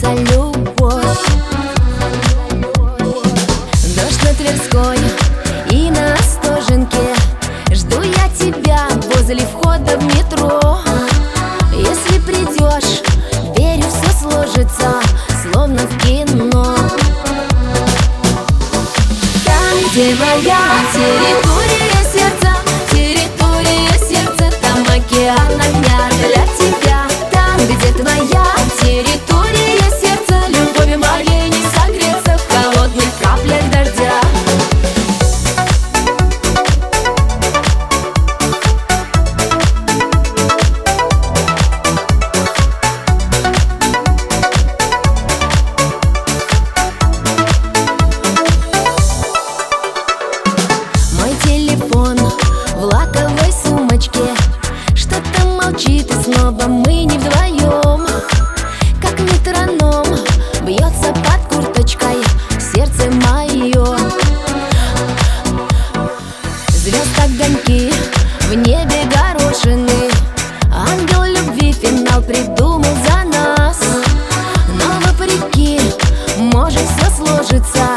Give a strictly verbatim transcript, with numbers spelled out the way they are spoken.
снится любовь. Дождь на Тверской и на Остоженке. Жду я тебя возле входа в метро. Если придешь, верю, все сложится, словно в кино. Там, где моя территория сердца, территория сердца, там океан огня для тебя. Там, где твоя территория сердца, любовью моей не согреться в холодных каплях дождя. Телефон в лаковой сумочке, что-то молчит, и снова мы не вдвоем. Как метроном бьется под курточкой сердце мое. Звезд огоньки, в небе горошины. Ангел любви финал придумал за нас. Но вопреки, может все сложится.